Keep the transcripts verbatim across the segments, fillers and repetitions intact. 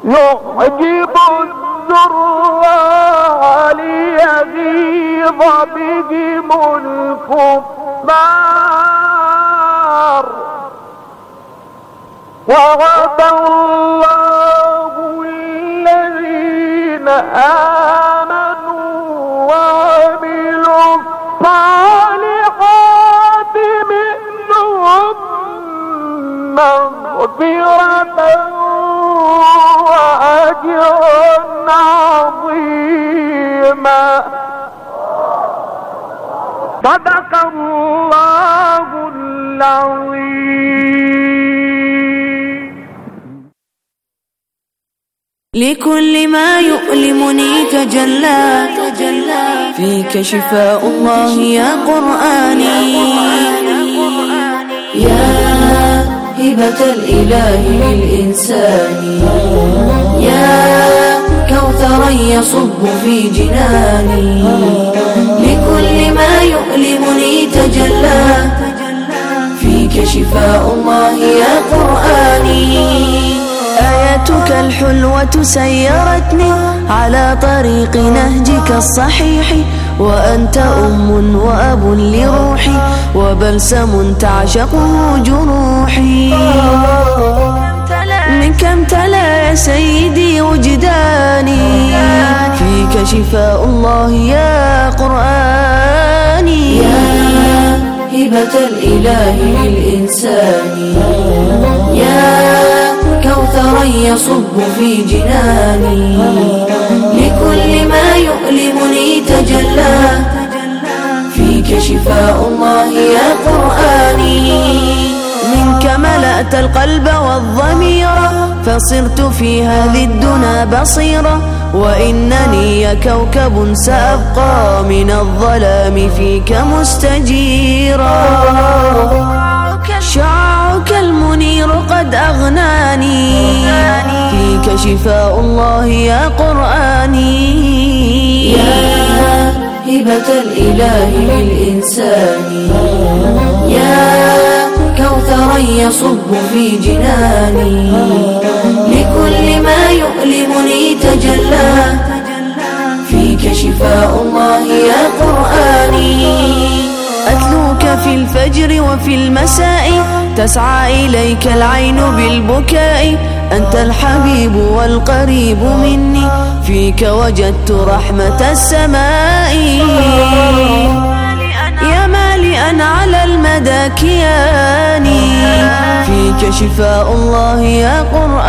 يعجب الزراع ليغيظ بهم الكفار وعد الله الذين آمنوا وعملوا الصالحات منهم مغفرة وأجرا عظيما. صدق الله العظيم. لكل ما يؤلمني تجلى فيك شفاء الله يا قرآني. يا هبة الإله للإنسان، يا كوثرا يصب في جناني. لكل ما يؤلمني تجلى فيك شفاء الله يا قرآني. آياتك الحلوة سيرتني على طريق نهجك الصحيح، وأنت أم وأب لروحي وبلسم تعشقه جروحي. منك امتلأ يا سيدي وجداني، فيك شفاء الله يا قرآني. يا هبة الإله للإنسان، يا كوثرا يصب في جناني. لكل ما يؤلمني تجلى فيك شفاء الله يا قرآني. منك ملأت القلب والضمير فصرت في هذه الدنا بصيرة، وإنني يا كوكب سأبقى من الظلام فيك مستجيرا. شعاعك المنير قد أغناني، فيك شفاء الله يا قرآني. يا هبة الإله للإنسان، يا كوثرا يصب في جناني. لكل ما يؤلمني تجلى فيك شفاء الله يا قرآني. أتلوك في الفجر وفي المساء، تسعى إليك العين بالبكاء. أنت الحبيب والقريب مني، فيك وجدت رحمة السماء. يا مالئا على المدى كياني، فيك شفاء الله يا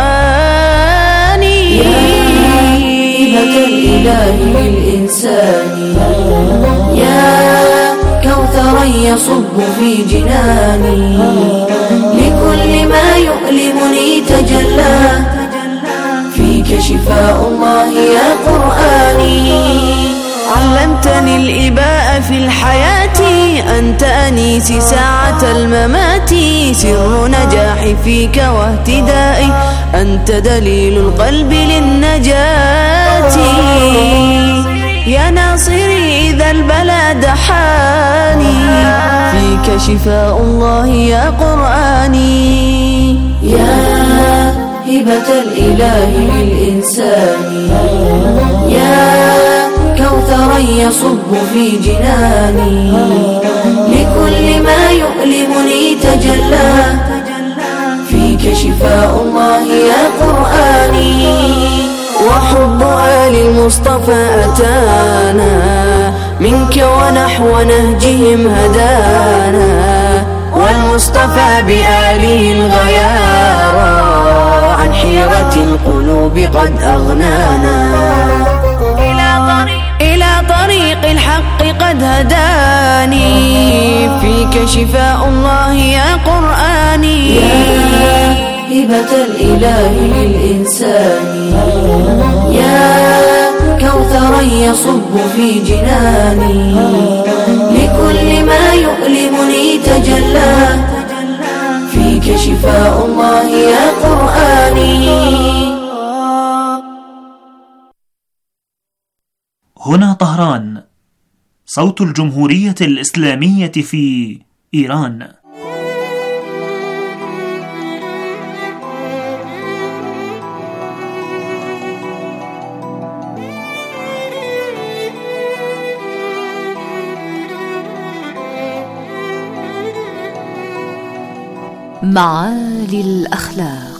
قرآني. يا هبة الإله للإنسان، يا كوثرا يصب في جناني. لكل ما يؤلمني تجلى فيك شفاء الله يا قرآني. علمتني الإباء في الحياة، أنت أنيسي ساعة الممات. سر نجاحي فيك واهتدائي، أنت دليل القلب للنجاة. يا ناصري إذا البلا دحاني، فيك شفاء الله يا قرآني. يا هبة الإله للإنسان، يا كوثرا يصب في جناني. لكل ما يؤلمني تجلى فيك شفاء الله يا قرآني. وحب آل المصطفى أتانا، منك ونحو نهجهم هدانا. والمصطفى بآله الغيارى عن حيرة القلوب قد أغنانا. إلى طريق الحق قد هداني، فيك شفاء الله يا قرآني. يا هبة الإله للإنسان، يا كوثرا يصب في جناني. لكل ما يؤلمني تجلى فيك شفاء الله يا قرآني. هنا طهران، صوت الجمهورية الإسلامية في إيران. معالي الأخلاق.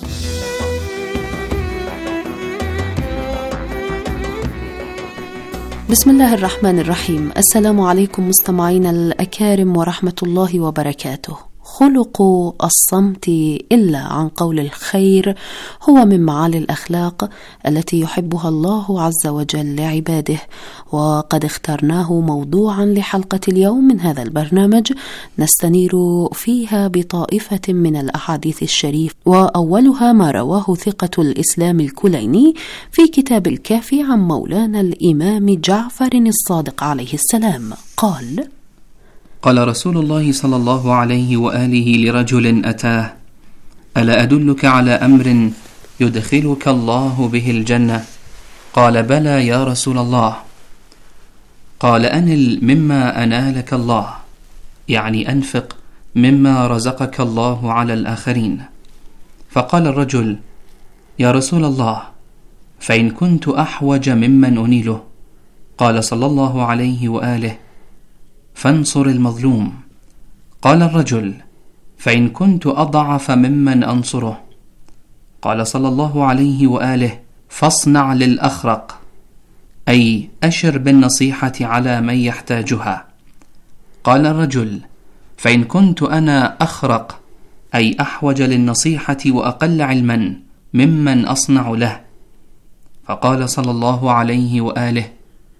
بسم الله الرحمن الرحيم. السلام عليكم مستمعينا الأكارم ورحمة الله وبركاته. خلق الصمت إلا عن قول الخير هو من معالي الأخلاق التي يحبها الله عز وجل لعباده، وقد اخترناه موضوعا لحلقة اليوم من هذا البرنامج نستنير فيها بطائفة من الأحاديث الشريف، وأولها ما رواه ثقة الإسلام الكليني في كتاب الكافي عن مولانا الإمام جعفر الصادق عليه السلام قال: قال رسول الله صلى الله عليه وآله لرجل أتاه: ألا أدلك على أمر يدخلك الله به الجنة؟ قال: بلى يا رسول الله. قال: أنل مما أنالك الله، يعني أنفق مما رزقك الله على الآخرين. فقال الرجل: يا رسول الله، فإن كنت أحوج ممن أنيله؟ قال صلى الله عليه وآله: فانصر المظلوم. قال الرجل: فإن كنت أضعف ممن أنصره؟ قال صلى الله عليه وآله: فاصنع للأخرق، أي أشر بالنصيحة على من يحتاجها. قال الرجل: فإن كنت أنا أخرق، أي أحوج للنصيحة وأقل علما ممن أصنع له؟ فقال صلى الله عليه وآله: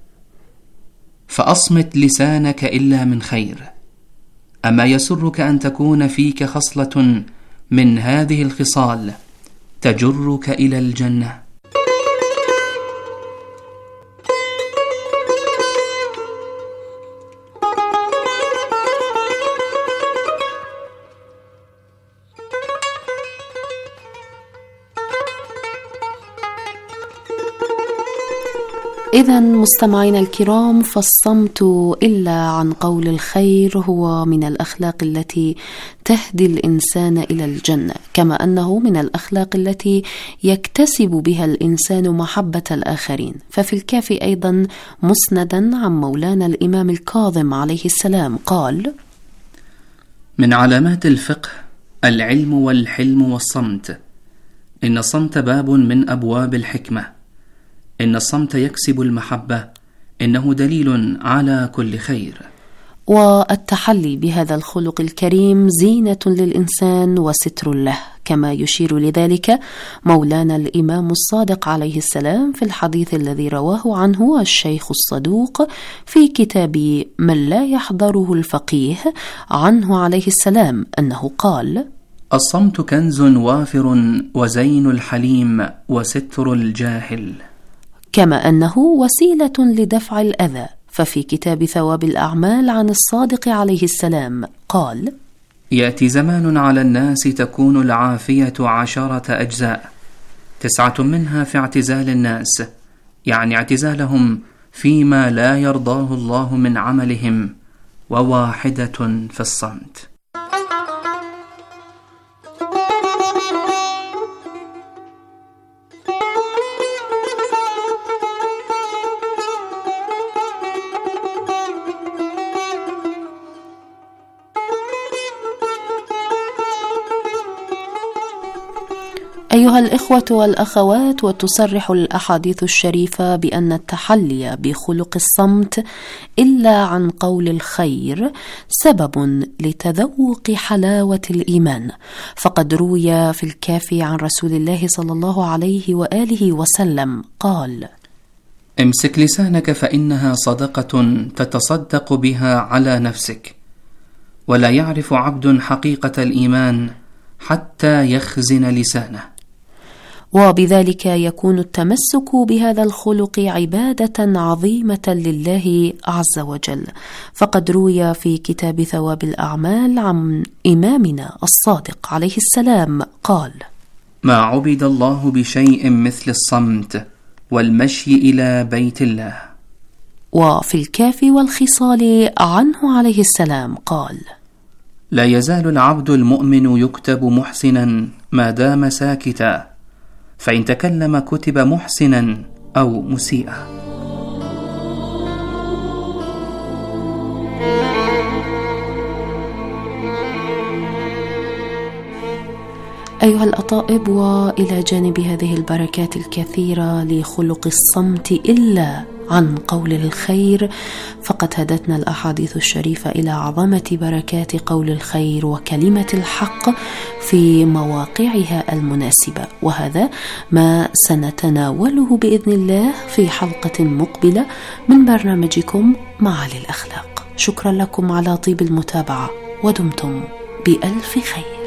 فأصمت لسانك إلا من خير. أما يسرك أن تكون فيك خصلة من هذه الخصال تجرك إلى الجنة؟ إذن مستمعينا الكرام، فالصمت إلا عن قول الخير هو من الأخلاق التي تهدي الإنسان إلى الجنة، كما أنه من الأخلاق التي يكتسب بها الإنسان محبة الآخرين. ففي الكافي أيضا مسندا عن مولانا الإمام الكاظم عليه السلام قال: من علامات الفقه العلم والحلم والصمت. إن الصمت باب من أبواب الحكمة. إن الصمت يكسب المحبة. إنه دليل على كل خير. والتحلي بهذا الخلق الكريم زينة للإنسان وستر له، كما يشير لذلك مولانا الإمام الصادق عليه السلام في الحديث الذي رواه عنه الشيخ الصدوق في كتاب من لا يحضره الفقيه عنه عليه السلام أنه قال: الصمت كنز وافر وزين الحليم وستر الجاهل. كما أنه وسيلة لدفع الأذى. ففي كتاب ثواب الأعمال عن الصادق عليه السلام قال: يأتي زمان على الناس تكون العافية عشرة أجزاء، تسعة منها في اعتزال الناس، يعني اعتزالهم فيما لا يرضاه الله من عملهم، وواحدة في الصمت. أيها الإخوة والأخوات، وتصرح الأحاديث الشريفة بأن التحلي بخلق الصمت إلا عن قول الخير سبب لتذوق حلاوة الإيمان. فقد روي في الكافي عن رسول الله صلى الله عليه وآله وسلم قال: امسك لسانك فإنها صدقة تتصدق بها على نفسك، ولا يعرف عبد حقيقة الإيمان حتى يخزن لسانه. وبذلك يكون التمسك بهذا الخلق عبادة عظيمة لله عز وجل. فقد روي في كتاب ثواب الأعمال عن إمامنا الصادق عليه السلام قال: ما عبد الله بشيء مثل الصمت والمشي إلى بيت الله. وفي الكافي والخصال عنه عليه السلام قال: لا يزال العبد المؤمن يكتب محسنا ما دام ساكتا، فإن تكلم كتب محسنا أو مسيئا. أيها الأطائب، وإلى جانب هذه البركات الكثيرة لخلق الصمت إلا عن قول الخير، فقد هدتنا الأحاديث الشريفة إلى عظمة بركات قول الخير وكلمة الحق في مواقعها المناسبة، وهذا ما سنتناوله بإذن الله في حلقة مقبلة من برنامجكم معالي الأخلاق. شكرا لكم على طيب المتابعة، ودمتم بألف خير.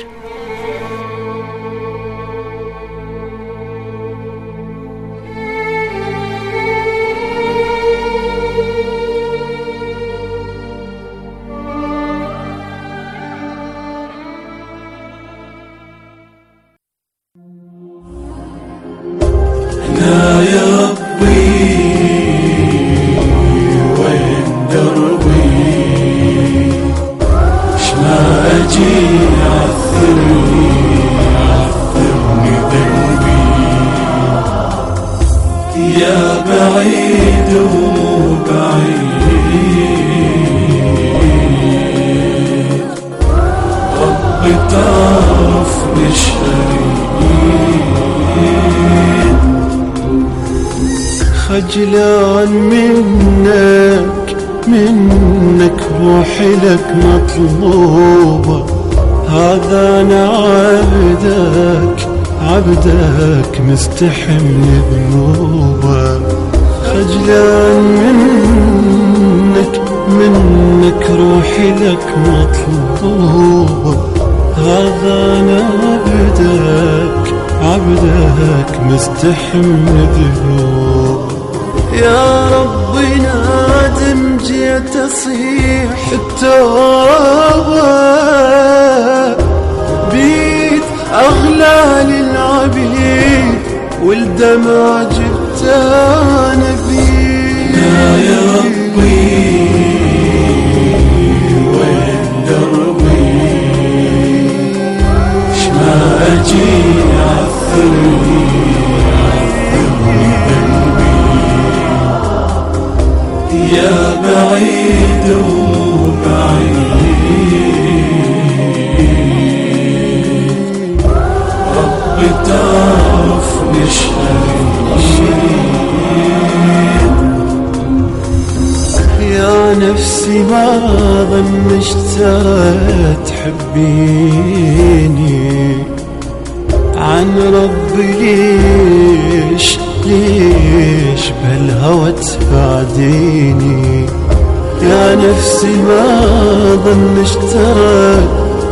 خجلان منك منك روحي لك مطلوبة، هذا أنا عبدك عبدك مستحي من ذنوبة. خجلان منك منك روحي لك مطلوبة، هذا أنا عبدك عبدك مستحي من ذنوبة. يا ربي نادم جيت أصيح التوبة، بيت أغلى للعبيد والدمع جبت أنا بيد. يا ربي وين دربي، شما أجي عثرني يا بعيد وبعيد، ربي تعرف نشأي. يا نفسي ما ظنش ترى تحبيني، عن ربي ليش ليش بهالهوى تبعديني. يا نفسي ما ظنش ترى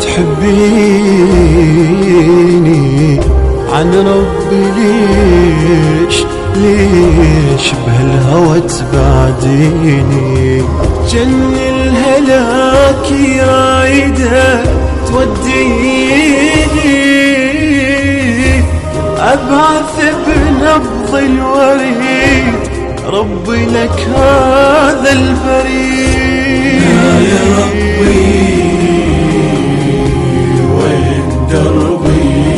تحبيني، عن ربي ليش ليش بهالهوى تبعديني. جن الهلاك رايدة توديني، أبعث بنبض الوريد ربي لك هذا البريد. يا ربي وين دربي،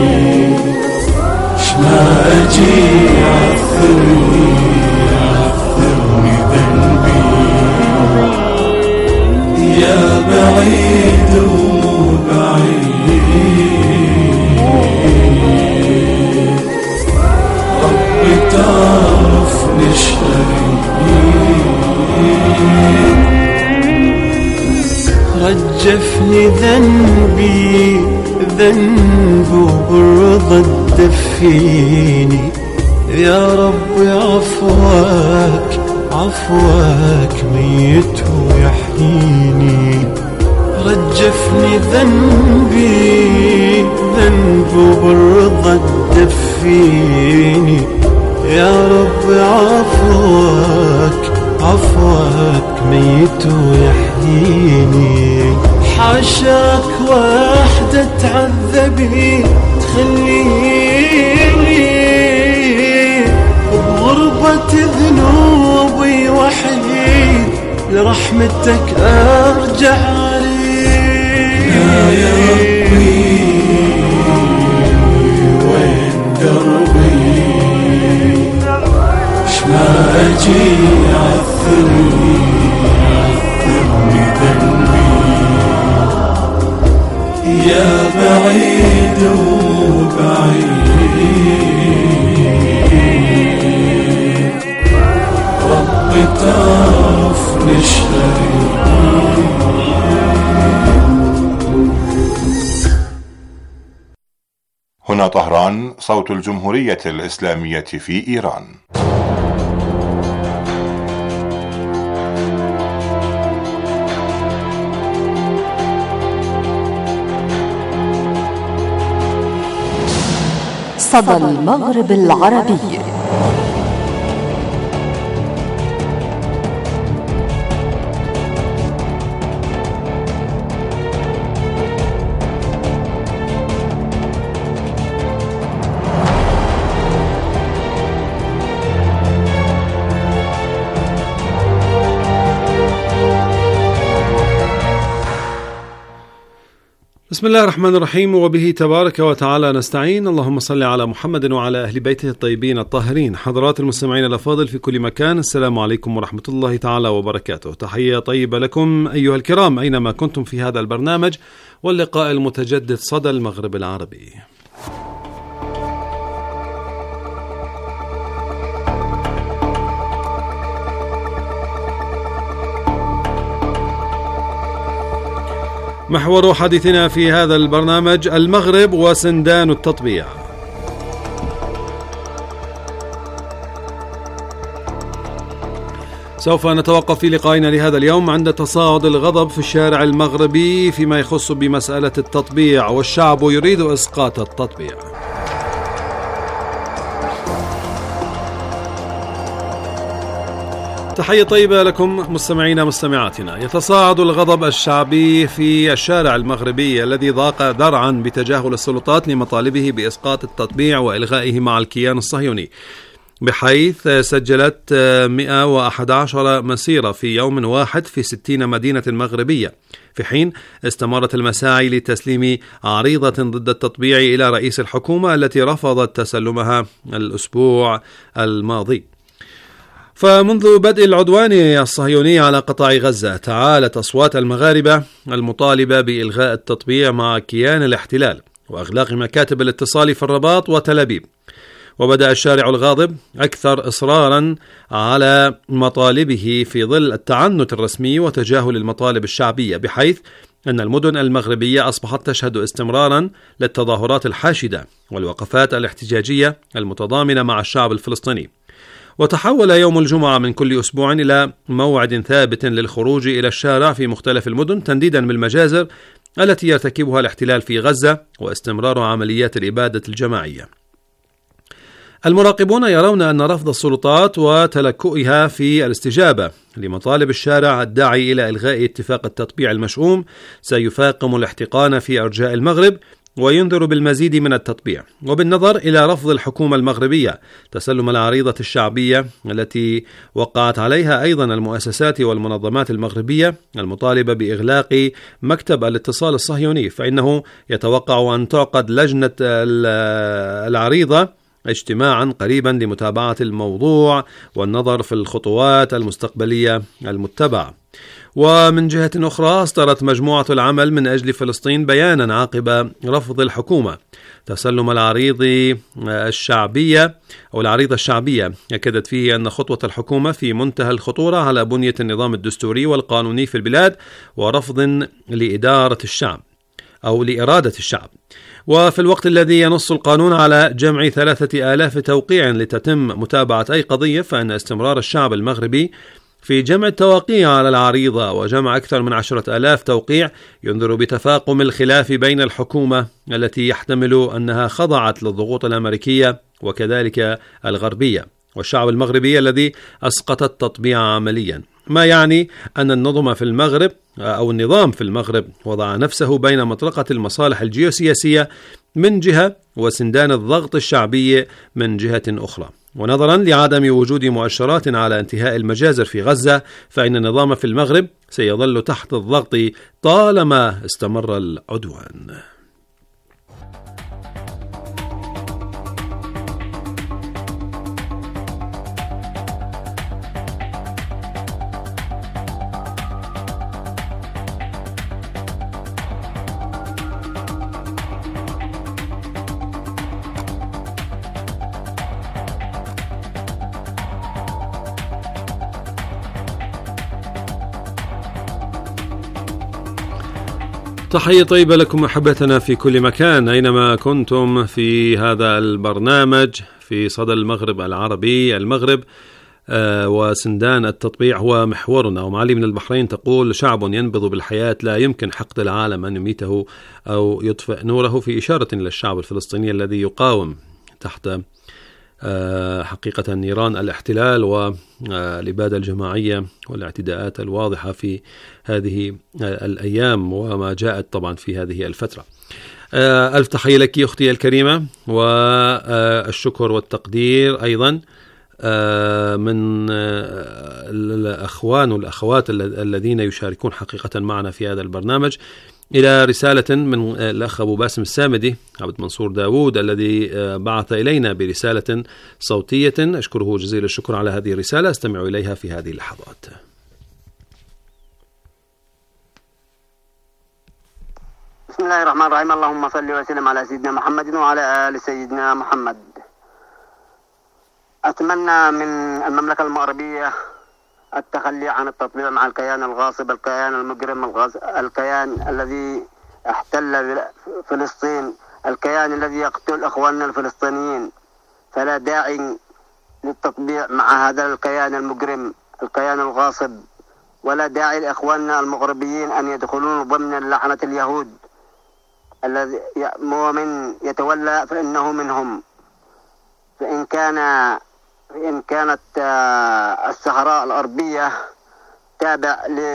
شما أجي عثرني عثرني ذنبي. يا بعيد وبعيد، تعرف نشأي. رجفني ذنبي ذنب وبالرضا تدفيني. يا رب عفوك عفوك ميت ويحييني. رجفني ذنبي ذنب وبالرضا تدفيني. يا رب عفوك عفوك ميت ويحييني. حاشاك وحدة تعذبي تخليني، بغربة ذنوبي وحيد لرحمتك أرجع عليك. يا ربي وين دربي، شما أجي عثرني عثرني ذنبي. يا بعيد وبعيد ربي تعرف نشتري. هنا طهران، صوت الجمهورية الإسلامية في إيران. صدى المغرب العربي. بسم الله الرحمن الرحيم، وبه تبارك وتعالى نستعين. اللهم صل على محمد وعلى أهل بيته الطيبين الطاهرين. حضرات المستمعين الأفاضل في كل مكان، السلام عليكم ورحمة الله تعالى وبركاته. تحية طيبة لكم أيها الكرام أينما كنتم في هذا البرنامج واللقاء المتجدد صدى المغرب العربي. محور حديثنا في هذا البرنامج المغرب وسندان التطبيع. سوف نتوقف في لقائنا لهذا اليوم عند تصاعد الغضب في الشارع المغربي فيما يخص بمسألة التطبيع، والشعب يريد إسقاط التطبيع. تحية طيبة لكم مستمعينا مستمعاتنا. يتصاعد الغضب الشعبي في الشارع المغربي الذي ضاق ذرعا بتجاهل السلطات لمطالبه بإسقاط التطبيع وإلغائه مع الكيان الصهيوني، بحيث سجلت مئة وأحد عشر مسيرة في يوم واحد في ستين مدينة مغربية، في حين استمرت المساعي لتسليم عريضة ضد التطبيع إلى رئيس الحكومة التي رفضت تسلمها الأسبوع الماضي. فمنذ بدء العدوان الصهيوني على قطاع غزة تعالت أصوات المغاربة المطالبة بإلغاء التطبيع مع كيان الاحتلال وإغلاق مكاتب الاتصال في الرباط وتل أبيب، وبدأ الشارع الغاضب أكثر إصرارا على مطالبه في ظل التعنت الرسمي وتجاهل المطالب الشعبية، بحيث أن المدن المغربية أصبحت تشهد استمرارا للتظاهرات الحاشدة والوقفات الاحتجاجية المتضامنة مع الشعب الفلسطيني. وتحول يوم الجمعة من كل أسبوع إلى موعد ثابت للخروج إلى الشارع في مختلف المدن تنديدا بالمجازر التي يرتكبها الاحتلال في غزة واستمرار عمليات الإبادة الجماعية. المراقبون يرون أن رفض السلطات وتلكؤها في الاستجابة لمطالب الشارع الداعي إلى إلغاء اتفاق التطبيع المشؤوم سيفاقم الاحتقان في أرجاء المغرب وينذر بالمزيد من التطبيع، وبالنظر إلى رفض الحكومة المغربية تسلم العريضة الشعبية التي وقعت عليها أيضا المؤسسات والمنظمات المغربية المطالبة بإغلاق مكتب الاتصال الصهيوني، فإنه يتوقع أن تعقد لجنة العريضة اجتماعا قريبا لمتابعة الموضوع والنظر في الخطوات المستقبلية المتبعة. ومن جهة أخرى أصدرت مجموعة العمل من أجل فلسطين بيانا عقب رفض الحكومة تسلم العريض الشعبية أو العريضة الشعبية، أكدت فيه أن خطوة الحكومة في منتهى الخطورة على بنية النظام الدستوري والقانوني في البلاد ورفض لإدارة الشعب أو لإرادة الشعب. وفي الوقت الذي ينص القانون على جمع ثلاثة آلاف توقيع لتتم متابعة أي قضية، فإن استمرار الشعب المغربي في جمع التوقيع على العريضة وجمع أكثر من عشرة آلاف توقيع ينذر بتفاقم الخلاف بين الحكومة التي يحتمل أنها خضعت للضغوط الأمريكية وكذلك الغربية والشعب المغربي الذي أسقط التطبيع عمليا، ما يعني أن النظم في المغرب أو النظام في المغرب وضع نفسه بين مطرقة المصالح الجيوسياسية من جهة وسندان الضغط الشعبي من جهة أخرى. ونظرا لعدم وجود مؤشرات على انتهاء المجازر في غزة، فإن النظام في المغرب سيظل تحت الضغط طالما استمر العدوان. تحية طيبة لكم أحبتنا في كل مكان أينما كنتم في هذا البرنامج في صدى المغرب العربي. المغرب آه وسندان التطبيع هو محورنا. ومعالي من البحرين تقول: شعب ينبض بالحياة لا يمكن حقد العالم أن يميته أو يطفئ نوره، في إشارة إلى الشعب الفلسطيني الذي يقاوم تحت آه حقيقة نيران الاحتلال والإبادة الجماعية والاعتداءات الواضحة في هذه آه الأيام وما جاءت طبعا في هذه الفترة. آه ألف تحية لك أختي الكريمة، والشكر والتقدير أيضا آه من آه الأخوان والأخوات الذين يشاركون حقيقة معنا في هذا البرنامج. إلى رسالة من الأخ أبو باسم السامدي عبد منصور داود الذي بعث إلينا برسالة صوتية، أشكره جزيل الشكر على هذه الرسالة، استمعوا إليها في هذه اللحظات. بسم الله الرحمن الرحيم. اللهم صل وسلم على سيدنا محمد وعلى آل سيدنا محمد. أتمنى من المملكة المغربية التخلي عن التطبيع مع الكيان الغاصب، الكيان المجرم، الكيان الذي احتل فلسطين، الكيان الذي يقتل أخواننا الفلسطينيين. فلا داعي للتطبيع مع هذا الكيان المجرم، الكيان الغاصب، ولا داعي لإخواننا المغربيين أن يدخلون ضمن لعنة اليهود. الذي ومن يتولى فإنه منهم. فإن كان إن كانت الصحراء الغربية تابع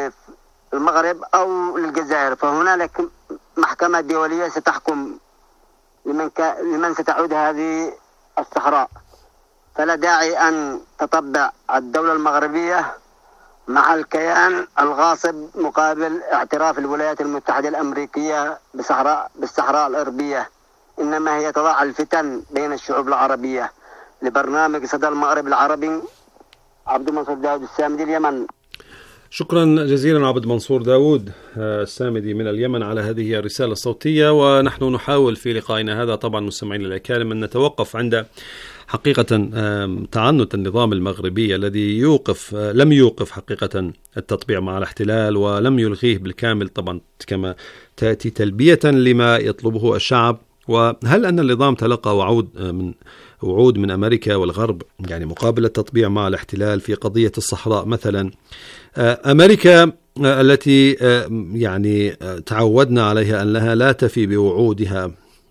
للمغرب أو للجزائر، فهنالك محكمة دولية ستحكم لمن, لمن ستعود هذه الصحراء. فلا داعي أن تطبع الدولة المغربية مع الكيان الغاصب مقابل اعتراف الولايات المتحدة الأمريكية بالصحراء, بالصحراء الغربية. إنما هي تضع الفتن بين الشعوب العربية. لبرنامج صدى المغرب العربي، عبد منصور داود السامدي، اليمن. شكرا جزيلا عبد منصور داود السامدي من اليمن على هذه الرسالة الصوتية. ونحن نحاول في لقائنا هذا طبعا مستمعين الأكارم أن نتوقف عند حقيقة تعنت النظام المغربي الذي يوقف لم يوقف حقيقة التطبيع مع الاحتلال ولم يلغيه بالكامل طبعا كما تأتي تلبية لما يطلبه الشعب. وهل أن النظام تلقى وعود من وعود من أمريكا والغرب يعني مقابل التطبيع مع الاحتلال في قضية الصحراء مثلا؟ أمريكا التي يعني تعودنا عليها أنها لا تفي بوعودها،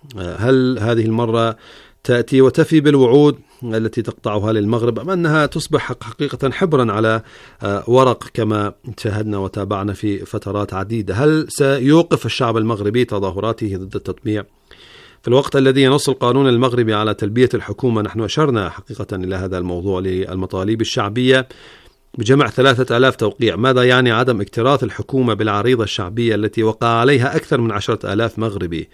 هل هذه المرة تأتي وتفي بالوعود التي تقطعها للمغرب، أم أنها تصبح حقيقة حبرا على ورق كما شاهدنا وتابعنا في فترات عديدة؟ هل سيوقف الشعب المغربي تظاهراته ضد التطبيع في الوقت الذي ينص القانون المغربي على تلبية الحكومة؟ نحن أشرنا حقيقة إلى هذا الموضوع للمطالب الشعبية بجمع ثلاثة آلاف توقيع. ماذا يعني عدم اكتراث الحكومة بالعريضة الشعبية التي وقع عليها أكثر من عشرة آلاف مغربي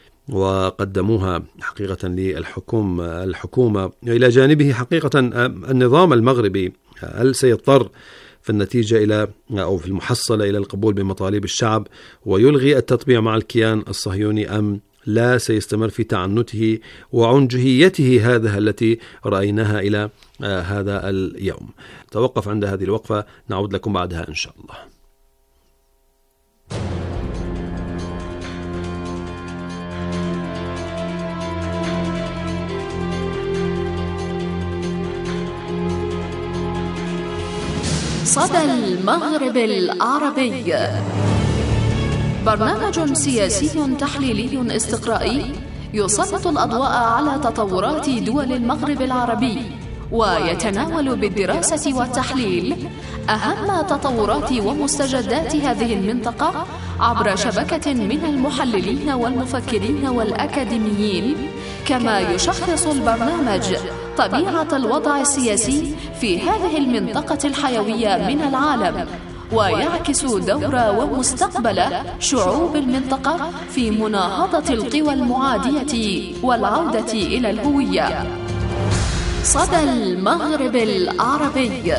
وقدموها حقيقة للحكومة الحكومة إلى جانبه حقيقة النظام المغربي؟ هل سيضطر في النتيجة إلى أو في المحصلة إلى القبول بمطالب الشعب ويلغي التطبيع مع الكيان الصهيوني، أم لا سيستمر في تعنته وعنجهيته هذا التي رأيناها إلى آه هذا اليوم؟ توقف عند هذه الوقفة، نعود لكم بعدها إن شاء الله. صدى المغرب العربي، برنامج سياسي تحليلي استقرائي يسلط الأضواء على تطورات دول المغرب العربي، ويتناول بالدراسة والتحليل أهم تطورات ومستجدات هذه المنطقة عبر شبكة من المحللين والمفكرين والأكاديميين. كما يشخص البرنامج طبيعة الوضع السياسي في هذه المنطقة الحيوية من العالم، ويعكس دور ومستقبل شعوب المنطقة في مناهضة القوى المعادية والعودة إلى الهوية. صدى المغرب العربي.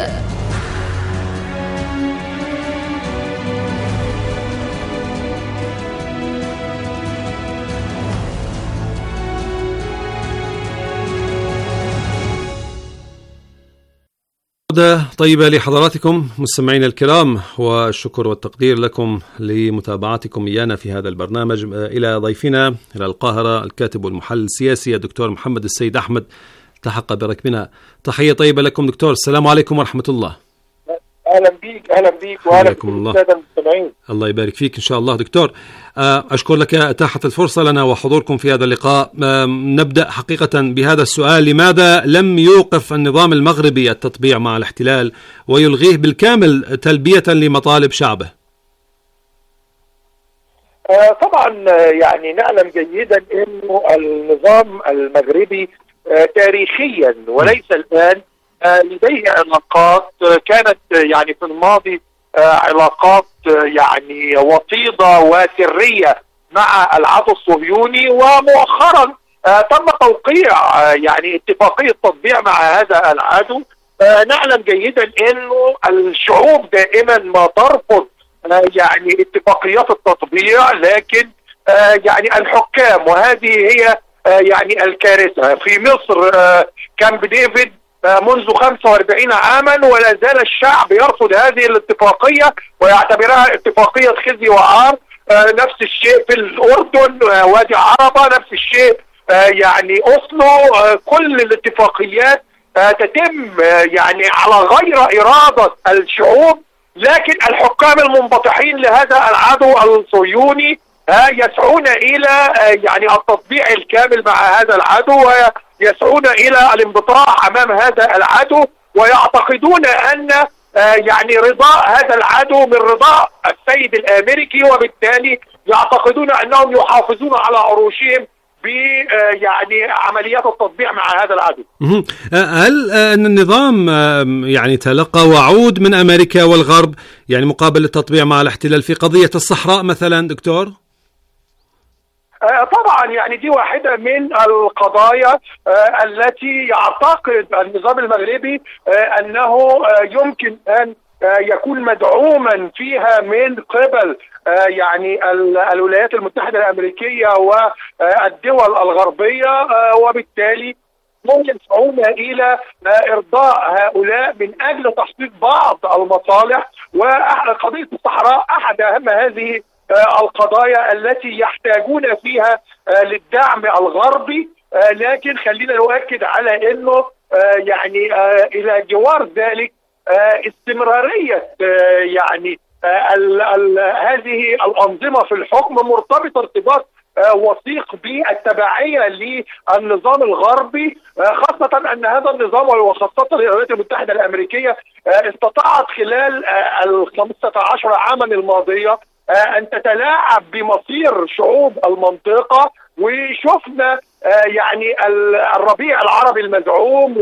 طيبة لحضراتكم مستمعين الكرام، والشكر والتقدير لكم لمتابعتكم إيانا في هذا البرنامج. إلى ضيفنا إلى القاهرة الكاتب والمحلل السياسي الدكتور محمد السيد أحمد التحق بركبنا. تحية طيبة لكم دكتور، السلام عليكم ورحمة الله. اهلا بيك اهلا بيك واهلا بالساده المستمعين. الله يبارك فيك ان شاء الله دكتور. اشكر لك اتاحه الفرصه لنا وحضوركم في هذا اللقاء. نبدا حقيقه بهذا السؤال: لماذا لم يوقف النظام المغربي التطبيع مع الاحتلال ويلغيه بالكامل تلبيه لمطالب شعبه؟ طبعا يعني نعلم جيدا انه النظام المغربي تاريخيا وليس الان لديه علاقات كانت يعني في الماضي علاقات يعني وطيدة وسرية مع العدو الصهيوني، ومؤخرا تم توقيع يعني اتفاقية تطبيع مع هذا العدو. نعلم جيدا انه الشعوب دائما ما ترفض يعني اتفاقيات التطبيع، لكن يعني الحكام، وهذه هي يعني الكارثة في مصر. كامب ديفيد منذ خمسة وأربعين عاما ولا زال الشعب يرفض هذه الاتفاقية ويعتبرها اتفاقية خزي وعار. نفس الشيء في الأردن، وادي عربة نفس الشيء، يعني أوسلو. كل الاتفاقيات تتم يعني على غير إرادة الشعوب، لكن الحكام المنبطحين لهذا العدو الصهيوني يسعون إلى يعني التطبيع الكامل مع هذا العدو، ويسعون إلى الانبطاح أمام هذا العدو، ويعتقدون أن يعني رضاء هذا العدو من رضاء السيد الأمريكي، وبالتالي يعتقدون أنهم يحافظون على عروشهم ب يعني عمليات التطبيع مع هذا العدو. هل أن النظام يعني تلقى وعود من أمريكا والغرب يعني مقابل التطبيع مع الاحتلال في قضية الصحراء مثلا دكتور؟ طبعا يعني دي واحدة من القضايا التي يعتقد النظام المغربي أنه يمكن أن يكون مدعوما فيها من قبل يعني الولايات المتحدة الأمريكية والدول الغربية، وبالتالي هم يسعون إلى إرضاء هؤلاء من أجل تحقيق بعض المصالح. وقضية الصحراء أحد أهم هذه القضايا التي يحتاجون فيها للدعم الغربي، لكن خلينا نؤكد على أنه يعني إلى جوار ذلك استمرارية يعني ال ال هذه الأنظمة في الحكم مرتبطة ارتباط وثيق بالتبعية للنظام الغربي، خاصة أن هذا النظام وخاصة الولايات المتحدة الأمريكية استطاعت خلال الخمسة عشر عاما الماضية أن تتلاعب بمصير شعوب المنطقة، وشفنا يعني الربيع العربي المزعوم،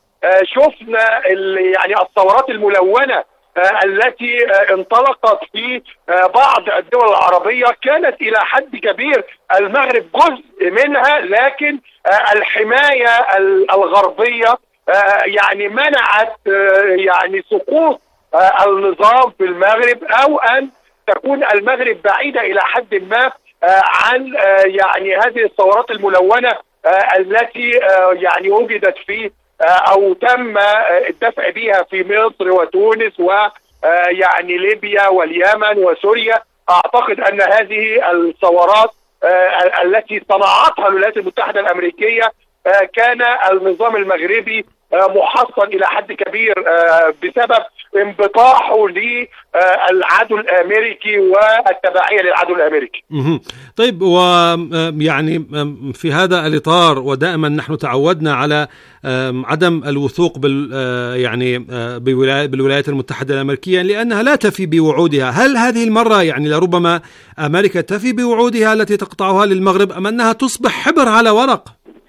وشفنا يعني الثورات الملونة التي انطلقت في بعض الدول العربية. كانت إلى حد كبير المغرب جزء منها، لكن الحماية الغربية يعني منعت يعني سقوط النظام في المغرب، أو أن تكون المغرب بعيدة إلى حد ما عن يعني هذه الثورات الملونة التي يعني وجدت في أو تم الدفع بها في مصر وتونس ويعني ليبيا واليمن وسوريا. أعتقد أن هذه الثورات التي صنعتها الولايات المتحدة الأمريكية كان النظام المغربي محصن إلى حد كبير بسبب انبطاحه للعدو الأمريكي والتبعية للعدو الأمريكي. طيب، ويعني في هذا الإطار ودائما نحن تعودنا على عدم الوثوق بال يعني بالولايات المتحدة الأمريكية لأنها لا تفي بوعودها. هل هذه المرة يعني لربما أمريكا تفي بوعودها التي تقطعها للمغرب، أم أنها تصبح حبر على ورق؟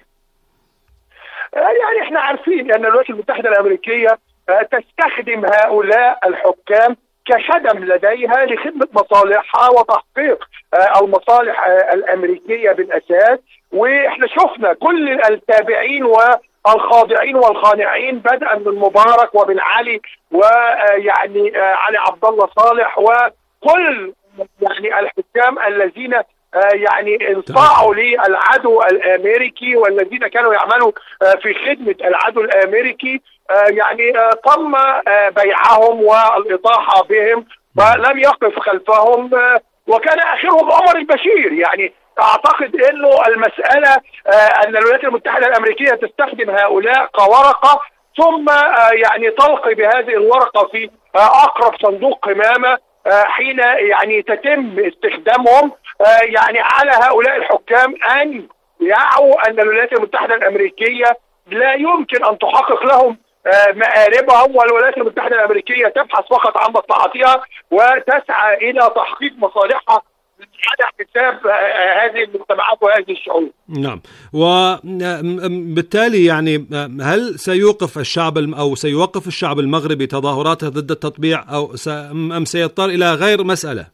يعني احنا عارفين ان الولايات المتحدة الأمريكية تستخدم هؤلاء الحكام كخدم لديها لخدمة مصالحها وتحقيق المصالح الأمريكية بالأساس. وإحنا شفنا كل التابعين والخاضعين والخانعين بدءا من مبارك وبن علي ويعني علي عبد الله صالح وكل يعني الحكام الذين يعني انصاعوا للعدو الامريكي والذين كانوا يعملوا في خدمة العدو الامريكي يعني تم بيعهم والاطاحة بهم ولم يقف خلفهم، وكان اخرهم عمر البشير. يعني اعتقد انه المسألة ان الولايات المتحدة الامريكية تستخدم هؤلاء كورقة، ثم يعني تلقي بهذه الورقة في اقرب صندوق قمامة حين يعني تتم استخدامهم يعني على هؤلاء الحكام ان يعوا ان الولايات المتحدة الامريكية لا يمكن ان تحقق لهم مآربهم، والولايات المتحدة الامريكية تبحث فقط عن مصلحتها وتسعى الى تحقيق مصالحها على حساب هذه المجتمعات وهذه الشعوب. نعم، وبالتالي يعني هل سيوقف الشعب أو سيوقف الشعب المغربي تظاهراته ضد التطبيع أو أم سيضطر إلى غير مسألة؟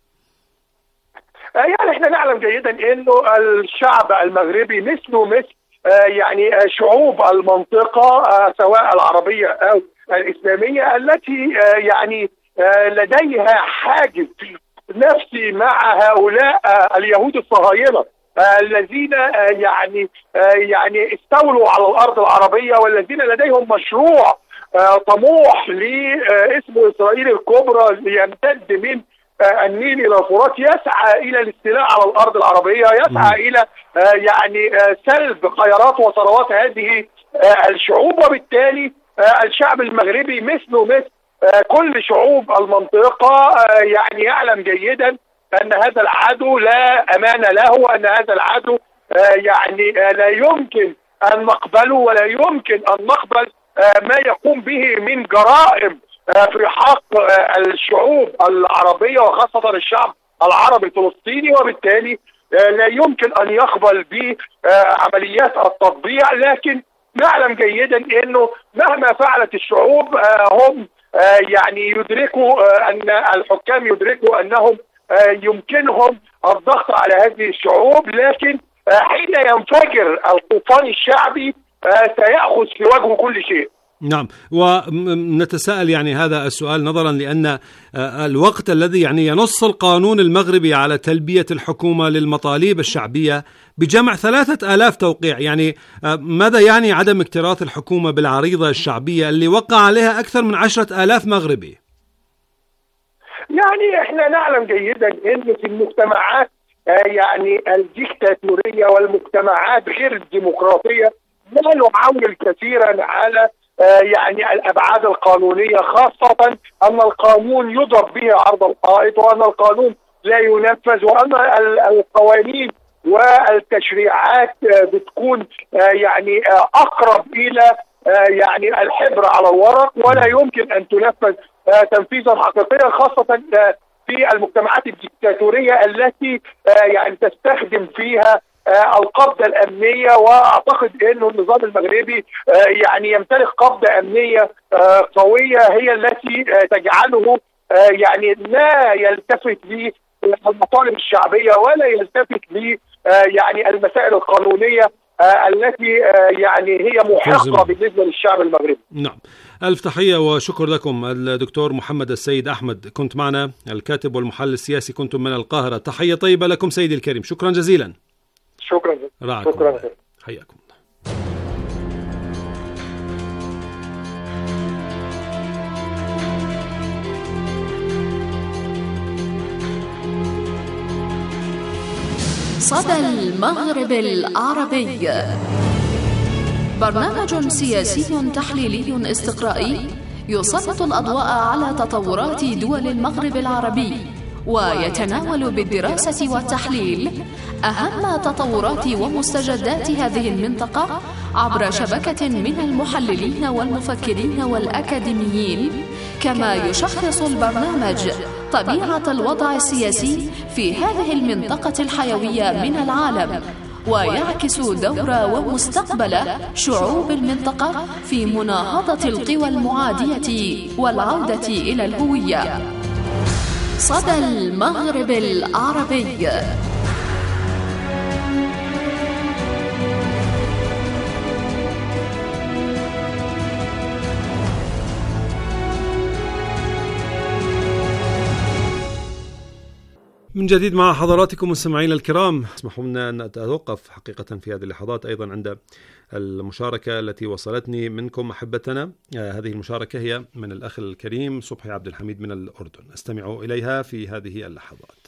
يعني احنا نعلم جيدا انه الشعب المغربي مثله مثل يعني شعوب المنطقة سواء العربية أو الإسلامية التي يعني لديها حاجز نفسي مع هؤلاء اليهود الصهاينة الذين يعني يعني استولوا على الأرض العربية، والذين لديهم مشروع طموح لاسمه إسرائيل الكبرى ليمتد من النيل إلى الفرات، يسعى إلى الاستيلاء على الأرض العربية، يسعى إلى يعني سلب خيرات وثروات هذه الشعوب. وبالتالي الشعب المغربي مثله مثل كل شعوب المنطقة يعني يعلم جيدا أن هذا العدو لا أمان له، وأن هذا العدو يعني لا يمكن أن نقبله ولا يمكن أن نقبل ما يقوم به من جرائم في حق الشعوب العربية وخاصة الشعب العربي الفلسطيني. وبالتالي لا يمكن أن يقبل بعمليات التطبيع، لكن نعلم جيدا أنه مهما فعلت الشعوب هم يعني يدركوا أن الحكام يدركوا أنهم يمكنهم الضغط على هذه الشعوب، لكن حين ينفجر الطوفان الشعبي سيأخذ في وجهه كل شيء. نعم، ونتساءل يعني هذا السؤال نظرا لأن الوقت الذي يعني ينص القانون المغربي على تلبية الحكومة للمطالب الشعبية بجمع ثلاثة آلاف توقيع، يعني ماذا يعني عدم اكتراث الحكومة بالعريضة الشعبية اللي وقع عليها أكثر من عشرة آلاف مغربي؟ يعني احنا نعلم جيدا ان في المجتمعات يعني الديكتاتورية والمجتمعات غير الديمقراطية لا نعول كثيرا على يعني الأبعاد القانونية، خاصة أن القانون يضرب به عرض الحائط، وأن القانون لا ينفذ، وأن القوانين والتشريعات بتكون يعني أقرب إلى يعني الحبر على الورق ولا يمكن أن تنفذ تنفيذا حقيقيا، خاصة في المجتمعات الديكتاتورية التي يعني تستخدم فيها القبضة الأمنية. وأعتقد أنه النظام المغربي يعني يمتلك قبضة أمنية قوية هي التي تجعله يعني لا يلتفت للمطالب الشعبية ولا يلتفت ل يعني المسائل القانونية التي يعني هي محقة بالنسبة للشعب المغربي. نعم، ألف تحية وشكر لكم. الدكتور محمد السيد أحمد كنت معنا، الكاتب والمحلل السياسي، كنتم من القاهرة. تحية طيبة لكم سيدي الكريم، شكرا جزيلا. شكرا رعاكم. شكرا، حياكم. صدى المغرب العربي، برنامج سياسي تحليلي استقرائي يسلط الأضواء على تطورات دول المغرب العربي، ويتناول بالدراسة والتحليل أهم تطورات ومستجدات هذه المنطقة عبر شبكة من المحللين والمفكرين والأكاديميين. كما يشخص البرنامج طبيعة الوضع السياسي في هذه المنطقة الحيوية من العالم، ويعكس دور ومستقبل شعوب المنطقة في مناهضة القوى المعادية والعودة إلى الهوية. صدى المغرب العربي. من من جديد مع حضراتكم مستمعينا الكرام. اسمحوا لنا أن أتوقف حقيقة في هذه اللحظات أيضا عند المشاركة التي وصلتني منكم أحبتنا. هذه المشاركة هي من الأخ الكريم صبحي عبد الحميد من الأردن. استمعوا إليها في هذه اللحظات.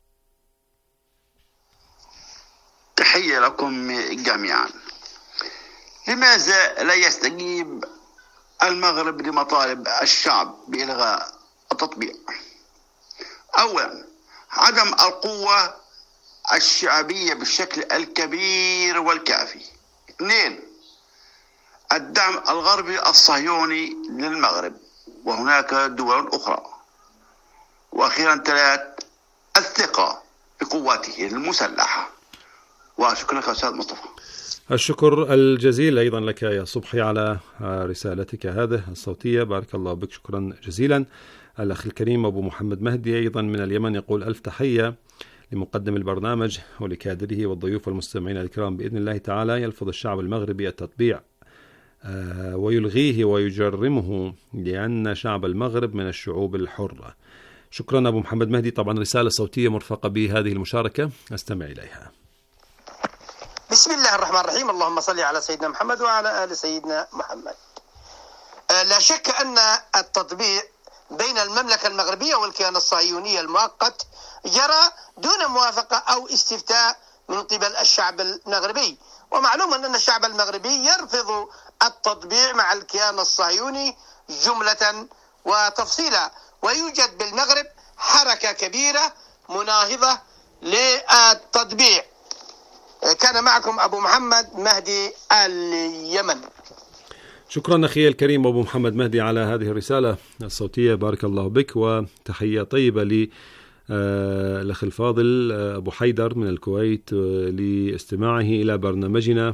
تحية لكم جميعا. لماذا لا يستجيب المغرب لمطالب الشعب بإلغاء التطبيع؟ أولا، عدم القوة الشعبية بالشكل الكبير والكافي. اثنين، الدعم الغربي الصهيوني للمغرب وهناك دول أخرى. وأخيرا ثلاث، الثقة بقواته المسلحة. وشكرا لك أستاذ مصطفى. الشكر الجزيل أيضا لك يا صبحي على رسالتك هذه الصوتية، بارك الله بك، شكرا جزيلا. الأخ الكريم أبو محمد مهدي أيضا من اليمن يقول: ألف تحية لمقدم البرنامج ولكادره والضيوف والمستمعين الكرام. بإذن الله تعالى يلفظ الشعب المغربي التطبيع ويلغيه ويجرمه لأن شعب المغرب من الشعوب الحرة. شكرا أبو محمد مهدي. طبعا رسالة صوتية مرفقة بهذه المشاركة، أستمع إليها. بسم الله الرحمن الرحيم. اللهم صل على سيدنا محمد وعلى آل سيدنا محمد. لا شك أن التطبيع بين المملكة المغربية والكيان الصهيوني المؤقت جرى دون موافقة أو استفتاء من قبل الشعب المغربي، ومعلوم أن الشعب المغربي يرفض التطبيع مع الكيان الصهيوني جملة وتفصيلا. ويوجد بالمغرب حركة كبيرة مناهضة للتطبيع. كان معكم أبو محمد مهدي اليمن. شكرا أخي الكريم أبو محمد مهدي على هذه الرسالة الصوتية، بارك الله بك، وتحية طيبة للأخ الفاضل أبو حيدر من الكويت لاستماعه إلى برنامجنا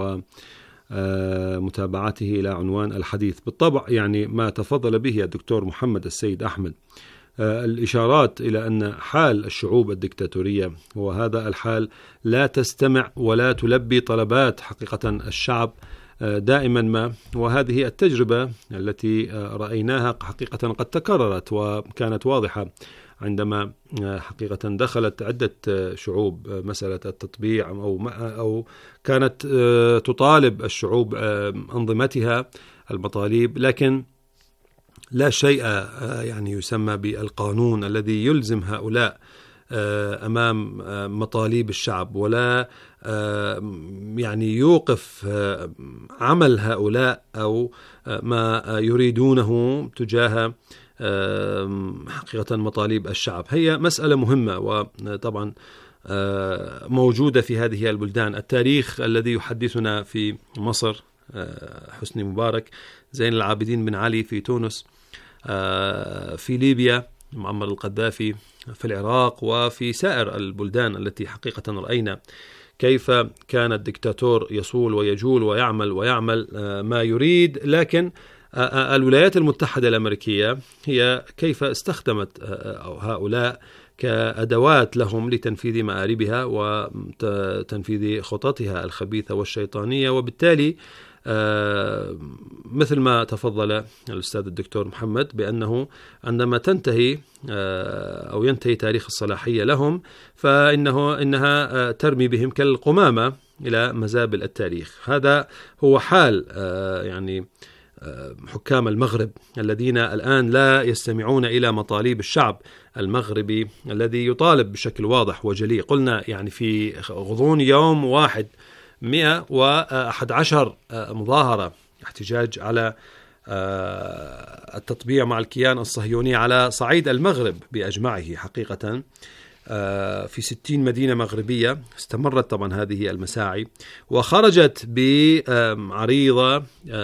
ومتابعته إلى عنوان الحديث. بالطبع يعني ما تفضل به الدكتور محمد السيد أحمد، الإشارات إلى أن حال الشعوب الدكتاتورية وهذا الحال لا تستمع ولا تلبي طلبات حقيقة الشعب دائما ما، وهذه التجربة التي رأيناها حقيقة قد تكررت وكانت واضحة عندما حقيقة دخلت عدة شعوب مسألة التطبيع أو أو كانت تطالب الشعوب أنظمتها المطالب، لكن لا شيء يعني يسمى بالقانون الذي يلزم هؤلاء أمام مطالب الشعب، ولا يعني يوقف عمل هؤلاء أو ما يريدونه تجاه حقيقة مطالب الشعب. هي مسألة مهمة وطبعا موجودة في هذه البلدان. التاريخ الذي يحدثنا في مصر حسني مبارك، زين العابدين بن علي في تونس، في ليبيا معمر القذافي، في العراق، وفي سائر البلدان التي حقيقة رأينا كيف كان الدكتاتور يصول ويجول ويعمل ويعمل ما يريد، لكن الولايات المتحدة الأمريكية هي كيف استخدمت هؤلاء كأدوات لهم لتنفيذ مآربها وتنفيذ خططها الخبيثة والشيطانية. وبالتالي مثل ما تفضل الأستاذ الدكتور محمد بأنه عندما تنتهي أو ينتهي تاريخ الصلاحية لهم فإنه إنها ترمي بهم كالقمامة إلى مزابل التاريخ. هذا هو حال يعني حكام المغرب الذين الآن لا يستمعون إلى مطالب الشعب المغربي الذي يطالب بشكل واضح وجلي. قلنا يعني في غضون يوم واحد مئة وأحد عشر مظاهرة احتجاج على التطبيع مع الكيان الصهيوني على صعيد المغرب بأجمعه حقيقة في ستين مدينة مغربية. استمرت طبعا هذه المساعي وخرجت بعريضة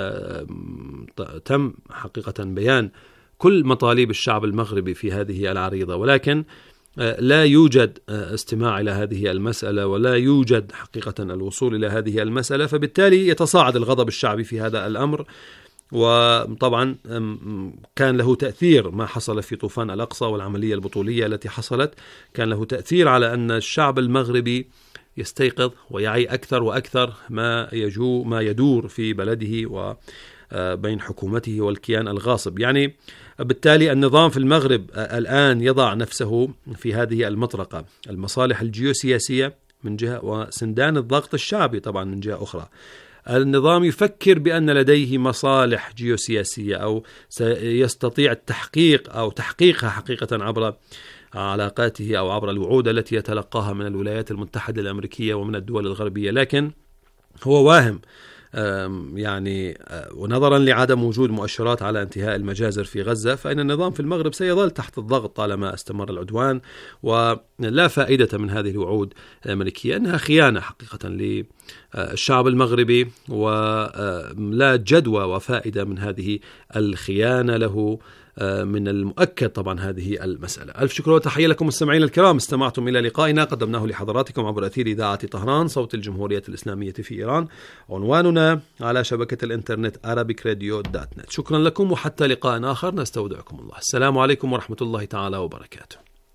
تم حقيقة بيان كل مطالب الشعب المغربي في هذه العريضة، ولكن لا يوجد استماع إلى هذه المسألة ولا يوجد حقيقة الوصول إلى هذه المسألة، فبالتالي يتصاعد الغضب الشعبي في هذا الأمر. وطبعا كان له تأثير ما حصل في طوفان الأقصى والعملية البطولية التي حصلت، كان له تأثير على أن الشعب المغربي يستيقظ ويعي أكثر وأكثر ما يجو ما يدور في بلده بين حكومته والكيان الغاصب. يعني بالتالي النظام في المغرب الآن يضع نفسه في هذه المطرقة، المصالح الجيوسياسية من جهة وسندان الضغط الشعبي طبعا من جهة أخرى. النظام يفكر بأن لديه مصالح جيوسياسية أو سيستطيع التحقيق أو تحقيقها حقيقة عبر علاقاته أو عبر الوعود التي يتلقاها من الولايات المتحدة الأمريكية ومن الدول الغربية، لكن هو واهم يعني ونظرا لعدم وجود مؤشرات على انتهاء المجازر في غزة، فإن النظام في المغرب سيظل تحت الضغط طالما استمر العدوان، ولا فائدة من هذه الوعود الأمريكية، أنها خيانة حقيقة للشعب المغربي، ولا جدوى وفائدة من هذه الخيانة له. من المؤكد طبعا هذه المسألة. ألف شكر وتحية لكم مستمعين الكرام، استمعتم إلى لقائنا قدمناه لحضراتكم عبر أثير إذاعة طهران صوت الجمهورية الإسلامية في إيران، عنواننا على شبكة الإنترنت arabic radio dot net. شكرا لكم وحتى لقاء آخر نستودعكم الله. السلام عليكم ورحمة الله تعالى وبركاته.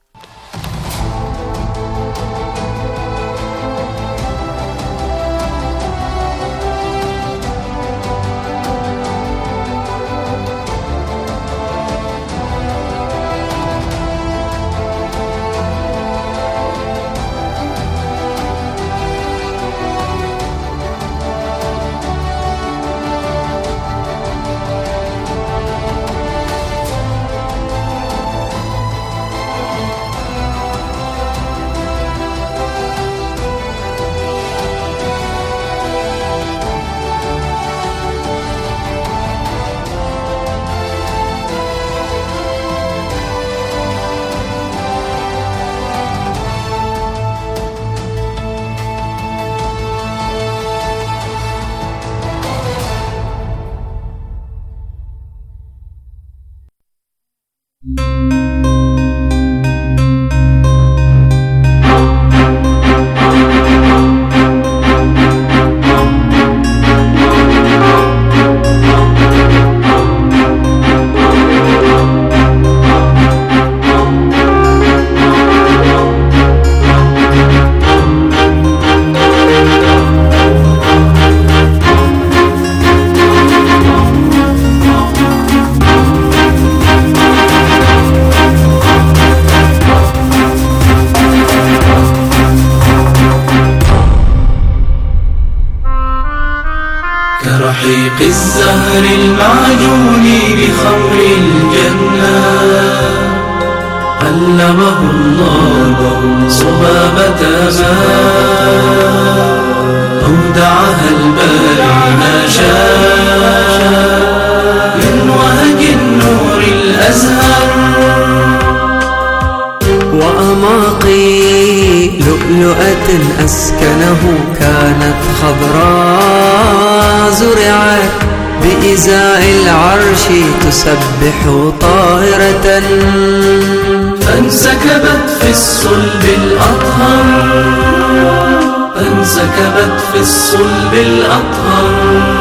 كرحيق الزهر المعجون بخمر الجنة، علمه الله صبابة ماء، أودعها الباري ما شاء من وهج النور الأزهر. وأماقي لؤلؤة أسكنه كانت خضراء، زرعت بإزاء العرش تسبح طاهرة، فانسكبت في الصلب الأطهر، فانسكبت في الصلب الأطهر.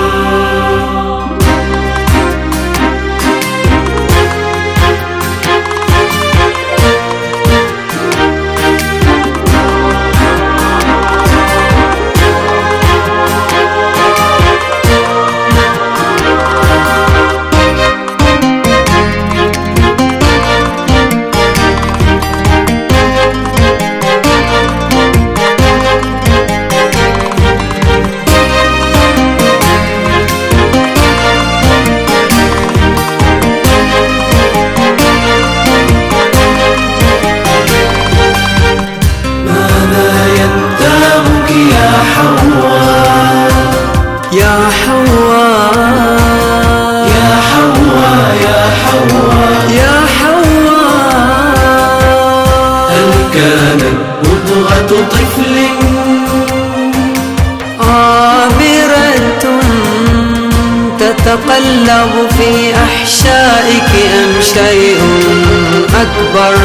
تتقلب في أحشائك أم شيء أكبر؟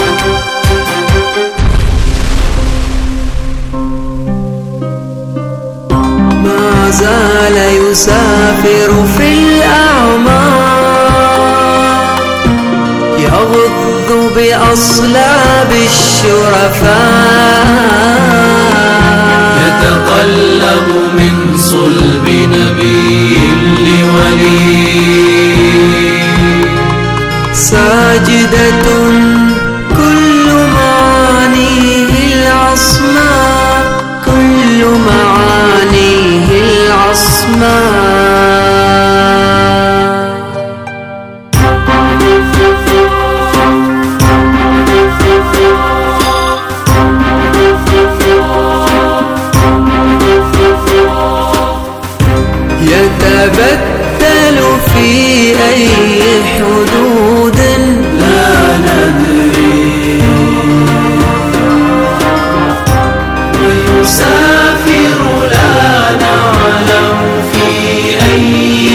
ما زال يسافر في الأعماق، يغض بأصلاب الشرفاء، يتقلب من صلب نبي لولي سعادة كل معانيه العصماء، كل معانيه العصماء. يتبدل في أي حدود لا ندري، ويسافر لا نعلم في أي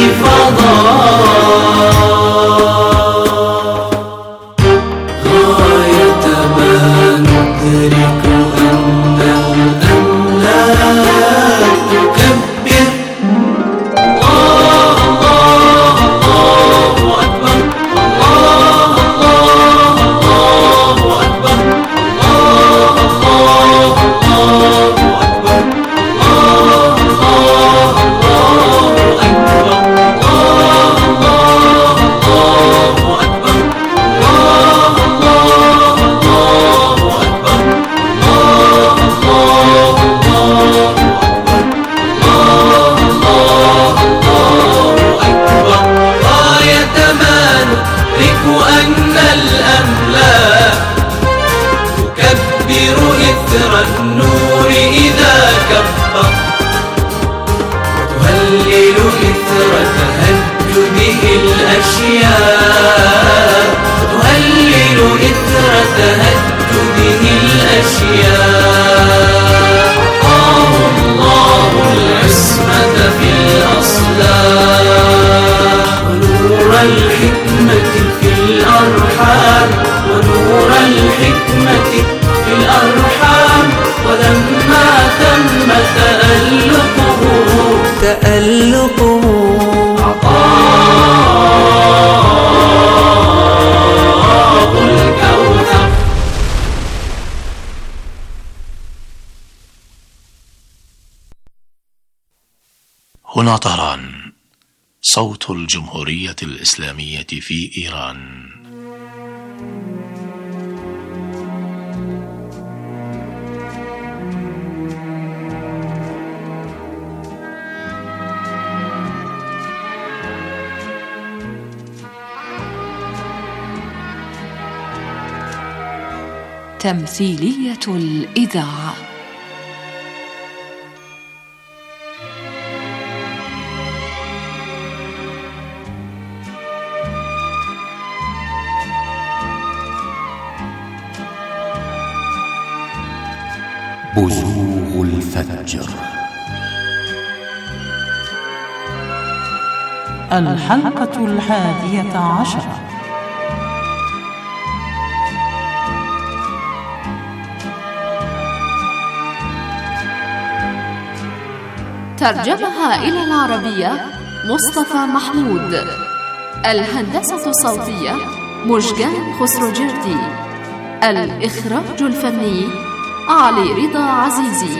فضاء، غاية ما ندرك أن الأملاك تكبر النور إذا كبر، وتهلل إثر تهجده الأشياء، وتهلل إثر تهجده الأشياء. أعطاه الله العصمة في الأصلاب، ونور الحكمة في الأرحام، ونور الحكمة في الأرحام. ولما تم تألقه تألقه أعطاه الكوثر. هنا طهران، صوت الجمهورية الإسلامية في إيران. تمثيلية الإذاعة. بزوغ الفجر. الحلقة الحادية عشرة. ترجمها إلى العربية مصطفى محمود. الهندسة الصوتية مجدان خسروجردي. الإخراج الفني علي رضا عزيزي.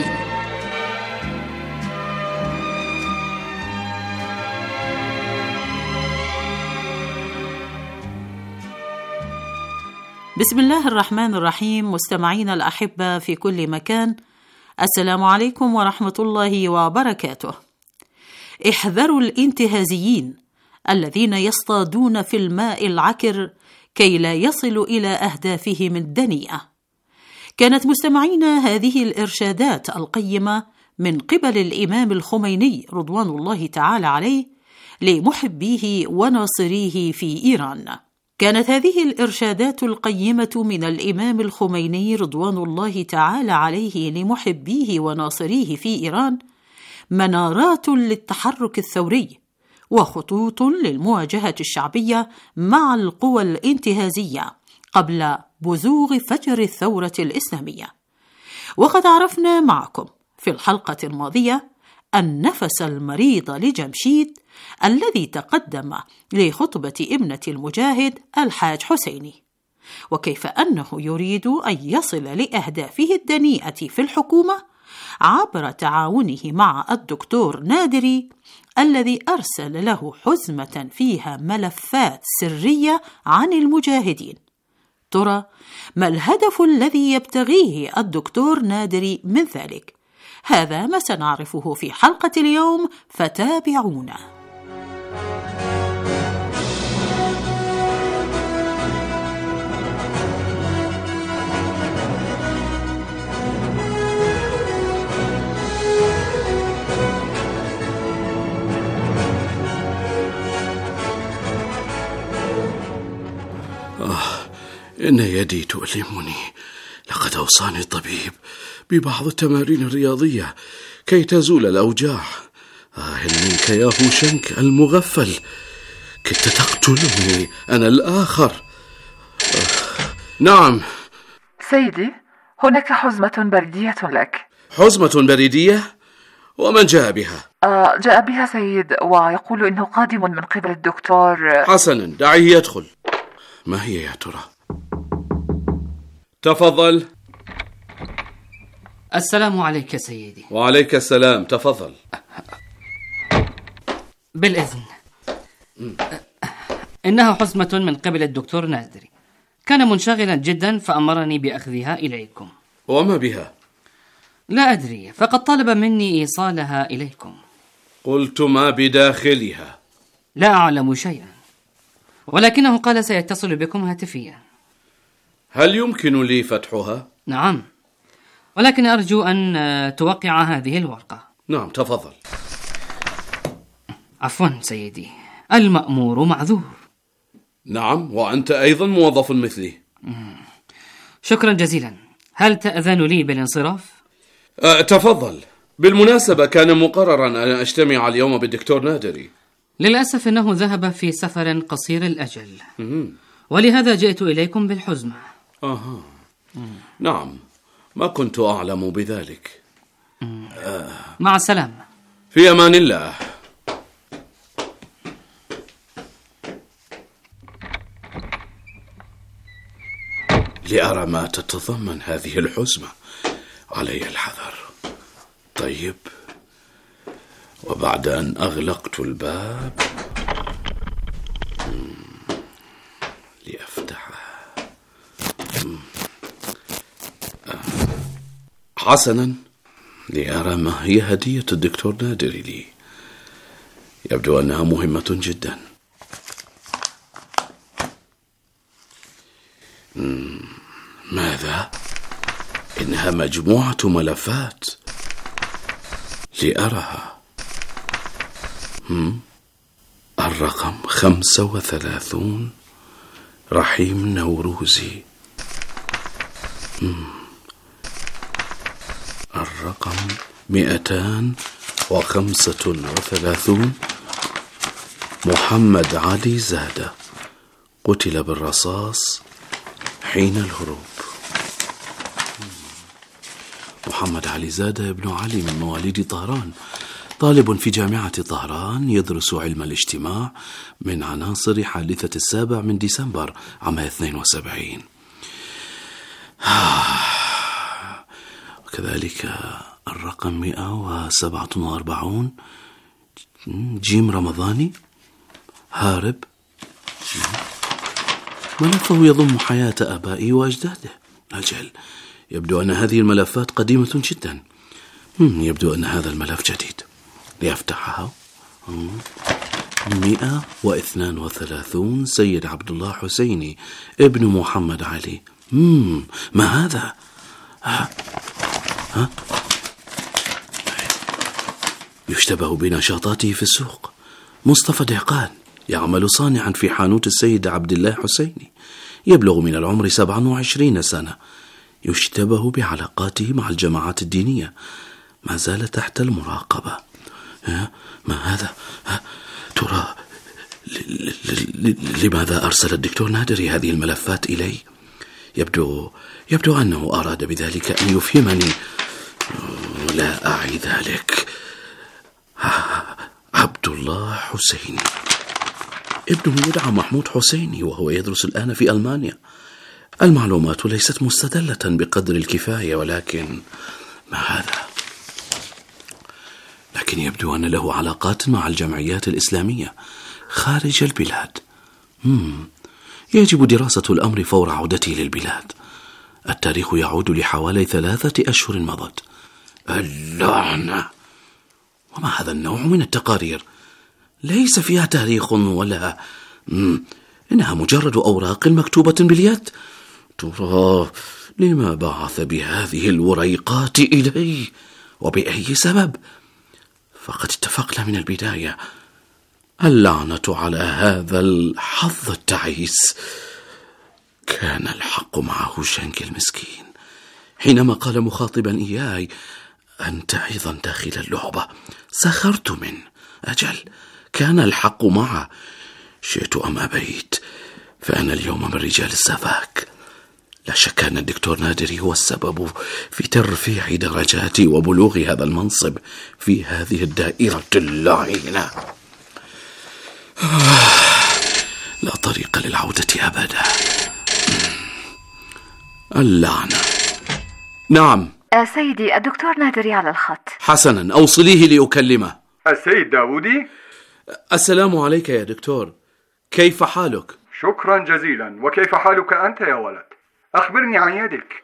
بسم الله الرحمن الرحيم. مستمعين الأحبة في كل مكان، السلام عليكم ورحمة الله وبركاته. احذروا الانتهازيين الذين يصطادون في الماء العكر كي لا يصلوا إلى أهدافهم الدنيئة. كانت مستمعينا هذه الإرشادات القيمة من قبل الإمام الخميني رضوان الله تعالى عليه لمحبيه وناصريه في إيران. كانت هذه الإرشادات القيمة من الإمام الخميني رضوان الله تعالى عليه لمحبيه وناصريه في إيران منارات للتحرك الثوري وخطوط للمواجهة الشعبية مع القوى الانتهازية قبل بزوغ فجر الثورة الإسلامية. وقد عرفنا معكم في الحلقة الماضية النفس المريض لجمشيد الذي تقدم لخطبة ابنة المجاهد الحاج حسيني، وكيف أنه يريد أن يصل لأهدافه الدنيئة في الحكومة عبر تعاونه مع الدكتور نادري الذي أرسل له حزمة فيها ملفات سرية عن المجاهدين، ترى ما الهدف الذي يبتغيه الدكتور نادري من ذلك؟ هذا ما سنعرفه في حلقة اليوم، فتابعونا. آه، إن يدي تؤلمني. لقد أوصاني الطبيب ببعض التمارين الرياضية كي تزول الأوجاع. آه منك يا هوشنك المغفل، كدت تقتلني أنا الآخر. آه نعم سيدي، هناك حزمة بريدية لك. حزمة بريدية؟ ومن جاء بها؟ آه جاء بها سيد، ويقول إنه قادم من قبل الدكتور. حسنا، دعيه يدخل. ما هي يا ترى؟ تفضل. السلام عليك يا سيدي. وعليك السلام، تفضل. بالإذن. إنها حزمة من قبل الدكتور نادري، كان منشغلا جدا فأمرني بأخذها إليكم. وما بها؟ لا أدري، فقد طلب مني إيصالها إليكم. قلت ما بداخلها؟ لا أعلم شيئا، ولكنه قال سيتصل بكم هاتفيا. هل يمكن لي فتحها؟ نعم، ولكن أرجو أن توقع هذه الورقة. نعم تفضل. عفوا سيدي، المأمور معذور. نعم، وأنت أيضا موظف مثلي. شكرا جزيلا. هل تأذن لي بالانصراف؟ أه تفضل. بالمناسبة كان مقررا أن أجتمع اليوم بالدكتور نادري. للأسف أنه ذهب في سفر قصير الأجل، ولهذا جئت إليكم بالحزمة. آه. نعم، ما كنت أعلم بذلك. آه. مع السلامة. في أمان الله. لأرى ما تتضمن هذه الحزمة، علي الحذر. طيب، وبعد أن أغلقت الباب لأفتحها. حسنا، لأرى ما هي هدية الدكتور نادري لي. يبدو أنها مهمة جدا. ماذا؟ إنها مجموعة ملفات. لأرها. الرقم خمسة وثلاثون، رحيم نوروزي. الرقم مئتان وخمسة وثلاثون، محمد علي زادة، قتل بالرصاص حين الهروب. محمد علي زادة ابن علي من مواليد طهران، طالب في جامعة طهران، يدرس علم الاجتماع من عناصر حادثة السابع من ديسمبر عام اثنين وسبعين. وكذلك الرقم مئة وسبعة وأربعون، جيم رمضاني، هارب. ملفه يضم حياة آبائي وأجداده. أجل، يبدو أن هذه الملفات قديمة جدا. يبدو أن هذا الملف جديد. لأفتحها. مئة واثنان وثلاثون، سيد عبد الله حسيني ابن محمد علي. مم. ما هذا؟ ها؟ ها؟ يشتبه بنشاطاته في السوق. مصطفى دهقان، يعمل صانعا في حانوت السيد عبد الله حسيني، يبلغ من العمر سبعة وعشرين سنة، يشتبه بعلاقاته مع الجماعات الدينية، ما زال تحت المراقبة. ها؟ ما هذا؟ ها؟ ترى لماذا أرسل الدكتور نادري هذه الملفات إلي؟ يبدو يبدو أنه أراد بذلك أن يفهمني. لا أعي ذلك. عبد الله حسيني، ابنه يدعى محمود حسيني، وهو يدرس الآن في ألمانيا. المعلومات ليست مستدلة بقدر الكفاية، ولكن ما هذا؟ لكن يبدو أن له علاقات مع الجمعيات الإسلامية خارج البلاد. مم. يجب دراسة الأمر فور عودتي للبلاد. التاريخ يعود لحوالي ثلاثة أشهر مضت. اللعنة! وما هذا النوع من التقارير؟ ليس فيها تاريخ ولا مم. إنها مجرد أوراق مكتوبة باليد. ترى لما بعث بهذه الوريقات إلي وبأي سبب؟ فقد اتفقنا من البداية. اللعنة على هذا الحظ التعيس. كان الحق مع هوشنك المسكين حينما قال مخاطبا إياي: أنت أيضا داخل اللعبة. سخرت منه. أجل، كان الحق معه، شئت أم أبيت، فأنا اليوم من رجال السفاك. لا شك أن الدكتور نادري هو السبب في ترفيع درجاتي وبلوغ هذا المنصب في هذه الدائرة اللعينة. لا طريق للعودة أبدا. اللعنة. نعم. سيدي، الدكتور نادري على الخط. حسنا، أوصليه لأكلمه. السيد داودي. السلام عليك يا دكتور، كيف حالك؟ شكرا جزيلا. وكيف حالك أنت يا ولد؟ أخبرني عن يدك.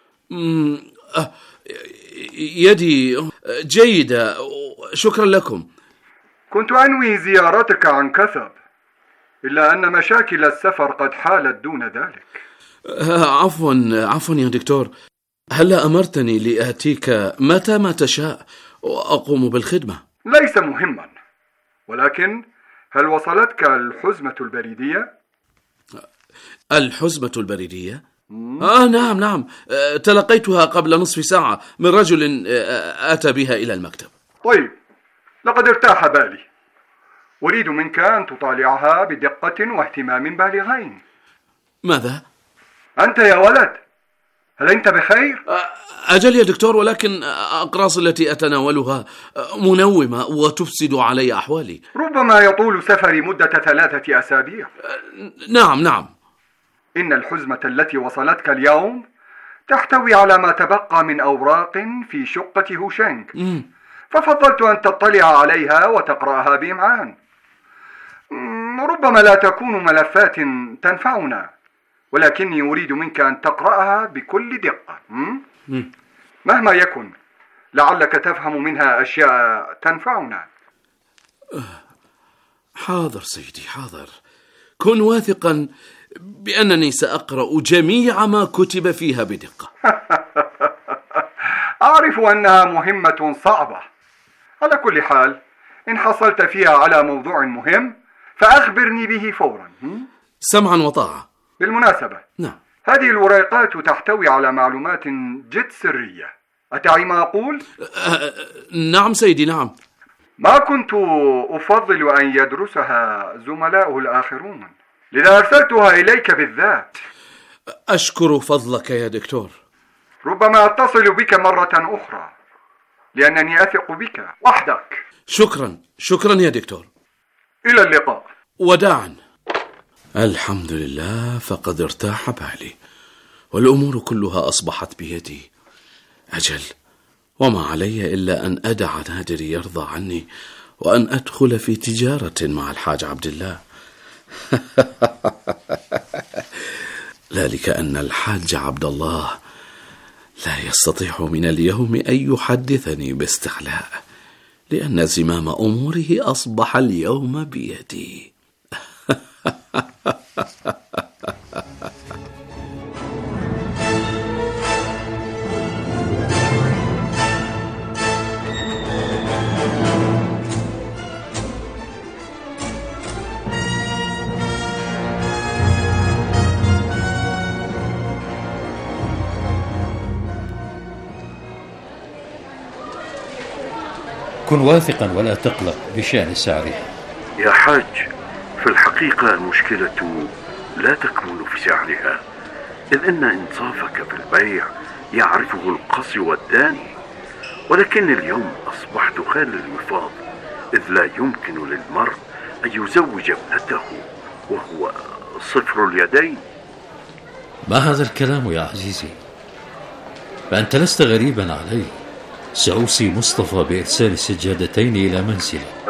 يدي جيدة، شكرا لكم. كنت أنوي زيارتك عن كثب، إلا أن مشاكل السفر قد حالت دون ذلك. عفوا عفوا يا دكتور، هلا أمرتني لآتيك متى ما تشاء وأقوم بالخدمة. ليس مهما، ولكن هل وصلتك الحزمة البريدية؟ الحزمة البريدية؟ آه نعم نعم، تلقيتها قبل نصف ساعة من رجل أتى بها إلى المكتب. طيب، لقد ارتاح بالي. أريد منك أن تطالعها بدقة واهتمام بالغين. ماذا؟ أنت يا ولد، هل أنت بخير؟ أجل يا دكتور، ولكن أقراص التي أتناولها منومة وتفسد علي أحوالي. ربما يطول سفري مدة ثلاثة أسابيع. نعم نعم. إن الحزمة التي وصلتك اليوم تحتوي على ما تبقى من أوراق في شقة هوشنك، ففضلت أن تطلع عليها وتقرأها بإمعان. ربما لا تكون ملفات تنفعنا، ولكني أريد منك أن تقرأها بكل دقة. مهما يكن، لعلك تفهم منها أشياء تنفعنا. حاضر سيدي، حاضر. كن واثقا بأنني سأقرأ جميع ما كتب فيها بدقة. أعرف أنها مهمة صعبة. على كل حال، إن حصلت فيها على موضوع مهم فأخبرني به فورا. سمعا وطاعة. بالمناسبة، نعم، هذه الوريقات تحتوي على معلومات جد سرية. أتعي ما أقول؟ أه نعم سيدي، نعم. ما كنت أفضل أن يدرسها زملاؤه الآخرون، لذا أرسلتها إليك بالذات. أشكر فضلك يا دكتور. ربما أتصل بك مرة أخرى، لأنني أثق بك وحدك. شكرا شكرا يا دكتور. إلى اللقاء. وداعا. الحمد لله، فقد ارتاح بالي والأمور كلها أصبحت بيدي. أجل، وما علي إلا أن أدع نادري يرضى عني وأن أدخل في تجارة مع الحاج عبد الله. ذلك أن الحاج عبد الله لا يستطيع من اليوم أن يحدثني باستحلاء، لأن زمام أموره أصبح اليوم بيدي. كن واثقا ولا تقلق بشأن سعرها. يا حاج، في الحقيقة المشكلة لا تكمن في سعرها، إذ أن إنصافك في البيع يعرفه القصي والداني، ولكن اليوم أصبحت خال الوفاض، إذ لا يمكن للمرء أن يزوج ابنته وهو صفر اليدين. ما هذا الكلام يا عزيزي؟ فأنت لست غريبا علي. سأوصي مصطفى بإرسال سجادتين إلى منزلي،